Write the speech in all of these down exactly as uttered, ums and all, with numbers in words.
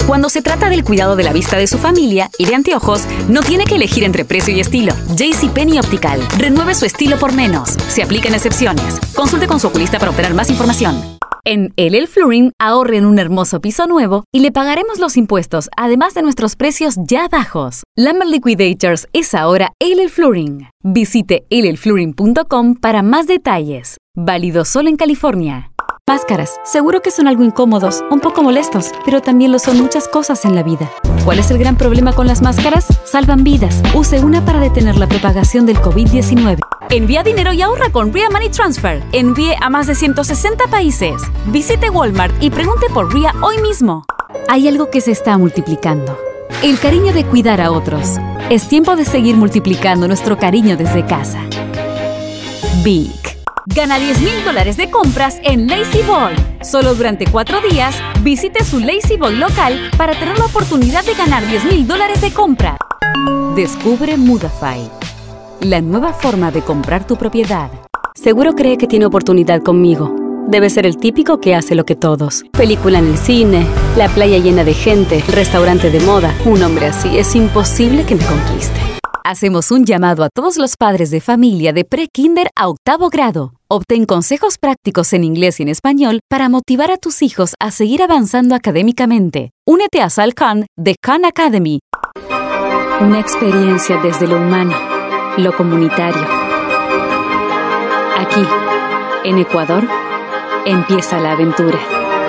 Cuando se trata del cuidado de la vista de su familia y de anteojos, no tiene que elegir entre precio y estilo. JCPenney Optical. Renueve su estilo por menos. Se aplican excepciones. Consulte con su oculista para obtener más información. En L L Flooring, ahorre en un hermoso piso nuevo y le pagaremos los impuestos, además de nuestros precios ya bajos. Lumber Liquidators es ahora L L Flooring. Visite L L Flooring punto com para más detalles. Válido solo en California. Máscaras. Seguro que son algo incómodos, un poco molestos, pero también lo son muchas cosas en la vida. ¿Cuál es el gran problema con las máscaras? Salvan vidas. Use una para detener la propagación del COVID diecinueve. Envía dinero y ahorra con R I A Money Transfer. Envíe a más de ciento sesenta países. Visite Walmart y pregunte por R I A hoy mismo. Hay algo que se está multiplicando. El cariño de cuidar a otros. Es tiempo de seguir multiplicando nuestro cariño desde casa. Big. Gana diez mil dólares de compras en Lazy Boy. Solo durante cuatro días, visite su Lazy Boy local para tener la oportunidad de ganar diez mil dólares de compra. Descubre Mudafy, la nueva forma de comprar tu propiedad. Seguro cree que tiene oportunidad conmigo. Debe ser el típico que hace lo que todos. Película en el cine, la playa llena de gente, restaurante de moda. Un hombre así es imposible que me conquiste. Hacemos un llamado a todos los padres de familia de pre-kinder a octavo grado. Obtén consejos prácticos en inglés y en español para motivar a tus hijos a seguir avanzando académicamente. Únete a Sal Khan de Khan Academy. Una experiencia desde lo humano, lo comunitario. Aquí, en Ecuador, empieza la aventura.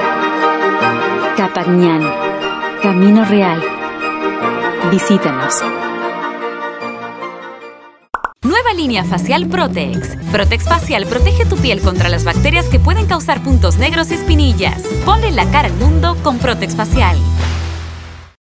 Capagñán, Camino Real. Visítanos. Nueva línea facial Protex. Protex Facial protege tu piel contra las bacterias que pueden causar puntos negros y espinillas. Ponle la cara al mundo con Protex Facial.